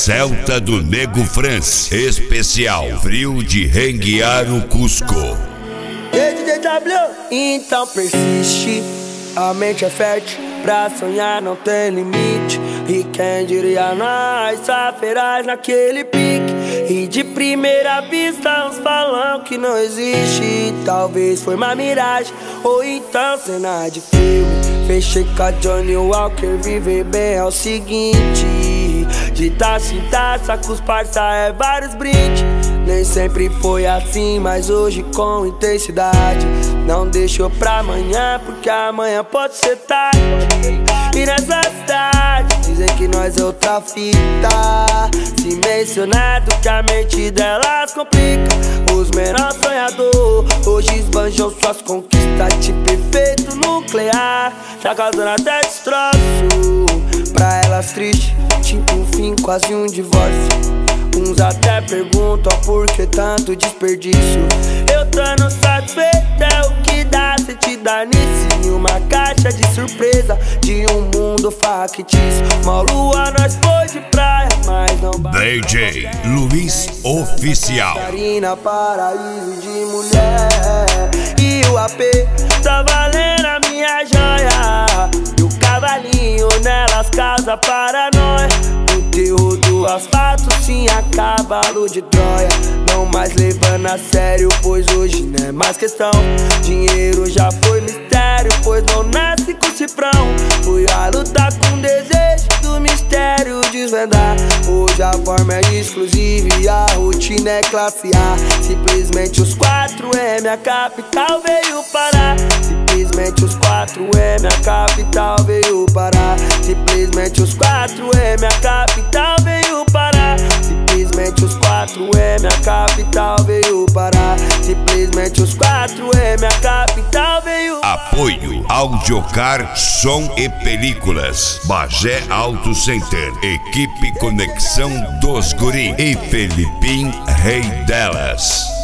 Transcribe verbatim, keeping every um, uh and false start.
Celta do Nego France, especial Frio de Renguear no Cusco. D J W, então persiste, a mente é fértil, pra sonhar não tem limite. E quem diria nós, saferás naquele pique. E de primeira vista uns falam que não existe. Talvez foi uma miragem, ou então cena de filme. Fechei com a Johnny Walker, viver bem é o seguinte: de taça em taça com os parça é vários brindes. Nem sempre foi assim, mas hoje com intensidade. Não deixou pra amanhã, porque amanhã pode ser tarde. E nessa cidade dizem que nós é outra fita. Se mencionado que a mente delas complica. Os menores sonhadores hoje esbanjam suas conquistas. Tipo efeito nuclear, já causando até destroço. Pra elas triste, tipo um fim, quase um divórcio. Uns até perguntam por que tanto desperdício. Eu tô no satisfeito, é o que dá sentido nisso. Em uma caixa de surpresa de um mundo factício. Uma lua nós foi de praia, mas não D J Luiz Oficial. Marina, paraíso de mulher. E o A P tá valendo a minha joia. E o cavalinho nelas casa paranoia. Conteúdo asfalto sim a cavalo de Troia. Não mais levando a sério, pois hoje não é mais questão. Dinheiro já foi mistério, pois não nasce com cifrão. Fui a lutar com desejo do mistério desvendar. Hoje a forma é exclusiva e a rotina é classe A. Simplesmente os quatro M, a capital veio parar. Simplesmente os quatro M, a capital veio parar. Simplesmente os quatro M, a capital veio parar. Simplesmente os quatro M, a capital veio parar. Simplesmente os quatro M, a capital veio parar. Apoio Audiocar, som e películas, Bagé Auto Center, equipe Conexão dos Guri e Felipim Rei delas.